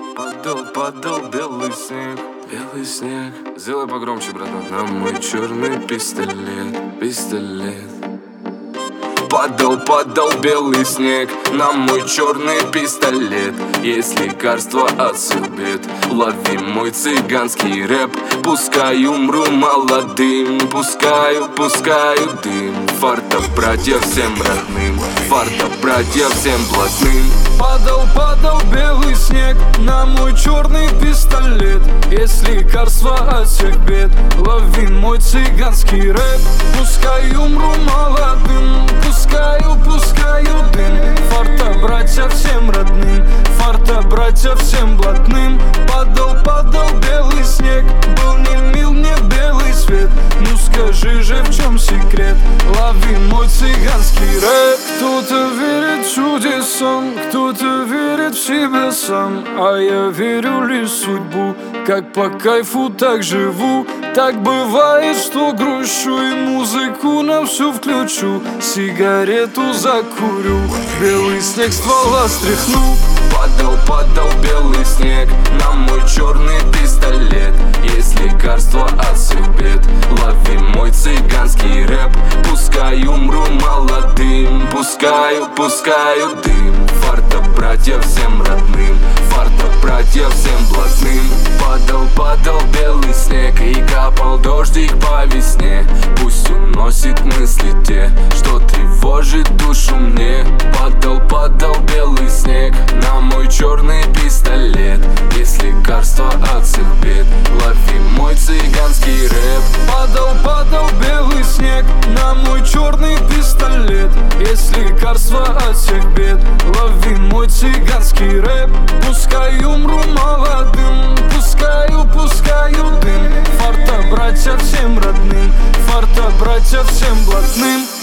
Падал белый снег, белый снег. Сделай погромче, братан. На мой черный пистолет. Падал белый снег на мой черный пистолет. Есть лекарство от всех бед. Лови мой цыганский рэп. Пускай умру молодым, пускаю дым. Фарта, братья, всем родным, фарта, братья, всем блатным. Падал белый снег на мой черный пистолет. Есть лекарство от всех бед. Лови мой цыганский рэп. Пускай умру молодым, пускаю дым. Фарта, братья, всем родным, фарта, братья, всем блатным. Падал белый снег, был не мил мне белый свет. Ну скажи же, в чем секрет? Лови мой цыганский рэп. Кто-то верит чудесам, кто-то верит в себя сам, а я верю лишь в судьбу. Как по кайфу, так живу. Так бывает, что грущу и музыку на всю включу. Сигарету закурю, белый снег ствола стряхну. Падал белый снег на мой черный пистолет. Есть лекарство от всех бед. Лови мой цыганский рэп. Пускай умру молодым, пускаю дым. Фарта, братья, всем родным, фарта, братья, всем блатным. Падал белый снег и капал дождик по весне. Пусть уносит мысли те, что тревожит душу мне. Падал белый снег на мой черный пистолет. Есть лекарство от всех бед. Лови мой цыганский рэп. Падал белый снег на мой черный пистолет. Есть лекарство от всех бед. Лови мой цыганский рэп. Пускай умру молодым, пускаю дым. Фарта, братья, всем родным, фарта, братья, всем блатным.